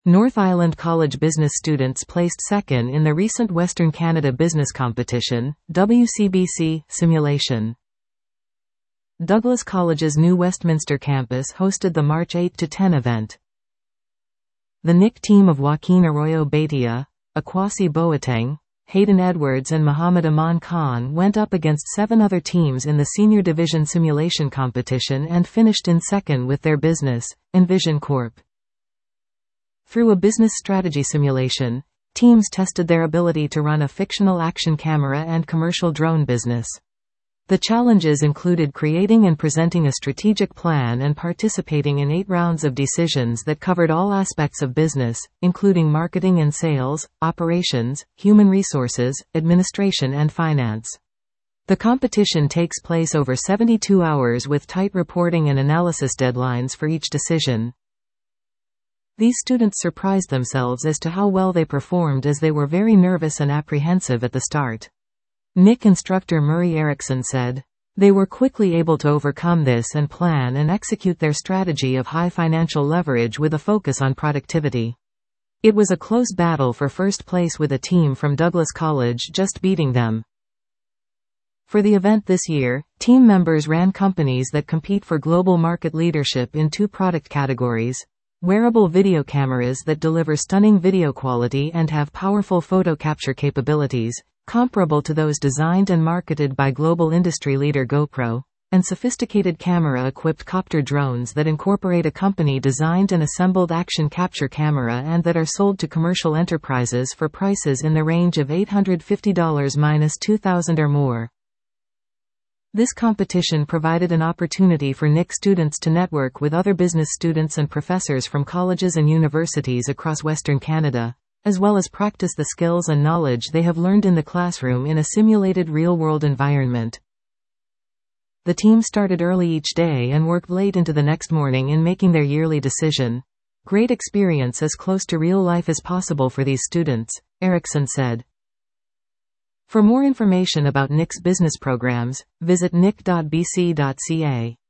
North Island College business students placed second in the recent Western Canada Business Competition, WCBC, simulation. Douglas College's new Westminster campus hosted the March 8–10 event. The NIC team of Joaquin Arroyo Beitia, Akwasi Boateng, Hayden Edwards and Muhammad Aman Khan went up against 7 other teams in the Senior Division simulation competition and finished in second with their business, Envision Corp. Through a business strategy simulation, teams tested their ability to run a fictional action camera and commercial drone business. The challenges included creating and presenting a strategic plan and participating in 8 rounds of decisions that covered all aspects of business, including marketing and sales, operations, human resources, administration and finance. The competition takes place over 72 hours with tight reporting and analysis deadlines for each decision. These students surprised themselves as to how well they performed, as they were very nervous and apprehensive at the start. NIC instructor Murray Erickson said, "They were quickly able to overcome this and plan and execute their strategy of high financial leverage with a focus on productivity. It was a close battle for first place, with a team from Douglas College just beating them." For the event this year, team members ran companies that compete for global market leadership in 2 product categories: wearable video cameras that deliver stunning video quality and have powerful photo capture capabilities, comparable to those designed and marketed by global industry leader GoPro, and sophisticated camera-equipped copter drones that incorporate a company-designed and assembled action capture camera and that are sold to commercial enterprises for prices in the range of $850–$2,000 or more. This competition provided an opportunity for NIC students to network with other business students and professors from colleges and universities across Western Canada, as well as practice the skills and knowledge they have learned in the classroom in a simulated real-world environment. The team started early each day and worked late into the next morning in making their yearly decision. "Great experience, as close to real life as possible for these students," Erickson said. For more information about NIC's business programs, visit nic.bc.ca.